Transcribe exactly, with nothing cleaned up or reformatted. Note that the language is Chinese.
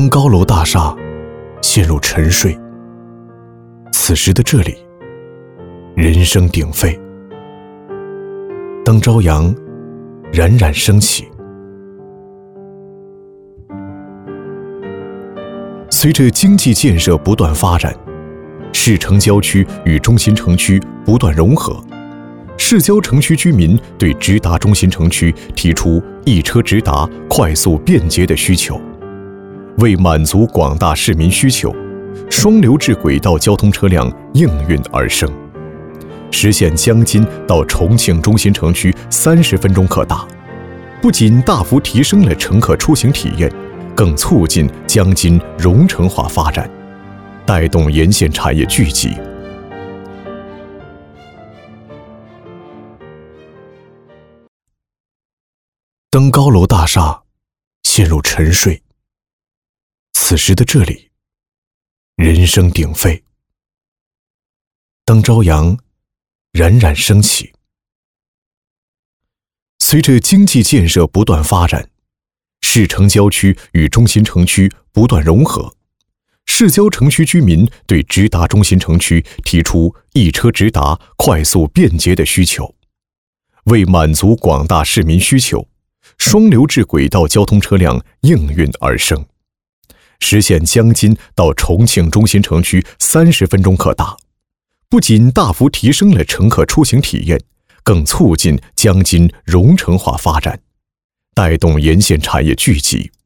当高楼大厦陷入沉睡，此时的这里，人声鼎沸。当朝阳冉冉升起，随着经济建设不断发展，市城郊区与中心城区不断融合，市郊城区居民对直达中心城区提出一车直达、快速便捷的需求。为满足广大市民需求，双流制轨道交通车辆应运而生，实现江津到重庆中心城区三十分钟可达，不仅大幅提升了乘客出行体验，更促进江津融城化发展，带动沿线产业聚集。当高楼大厦陷入沉睡，此时的这里，人声鼎沸。当朝阳冉冉升起，随着经济建设不断发展，市城郊区与中心城区不断融合，市郊城区居民对直达中心城区提出一车直达、快速便捷的需求。为满足广大市民需求，双流制轨道交通车辆应运而生，实现江津到重庆中心城区三十分钟可达，不仅大幅提升了乘客出行体验，更促进江津融城化发展，带动沿线产业聚集。